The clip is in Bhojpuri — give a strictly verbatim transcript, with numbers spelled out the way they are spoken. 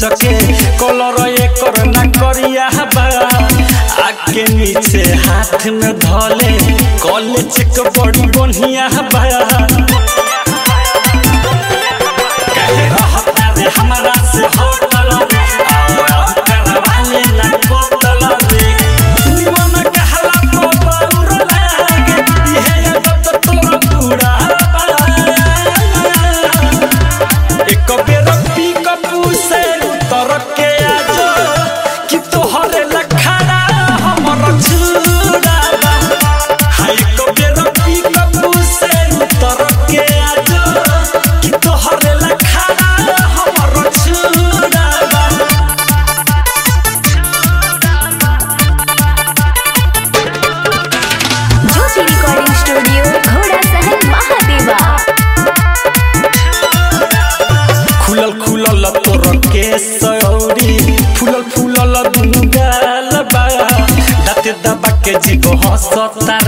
के कलर एकर ना करिया बा आके नीचे हाथ में धले कॉलेज के बड़ी बढ़िया बा कहे रहता रे हमरा से होटल रे आओ करवाले ना कोतल रे निमन कहला तो बाउर लागे इहे बात तोरा पूरा एक बेर पिकअप से उतर के आजो कि तोहरे लखड़ा हमर छुड़ाबा हाय एक बेर पिकअप से उतर के आजो कि तोहरे लखड़ा हमर छुड़ाबा ज्योति रिकॉर्डिंग स्टूडियो घोड़ा सहन महादेवा। खुलल खुलल तोर के सौरी फुलल फुलल दुनु गाल बा दाते दबा के जीव हंसता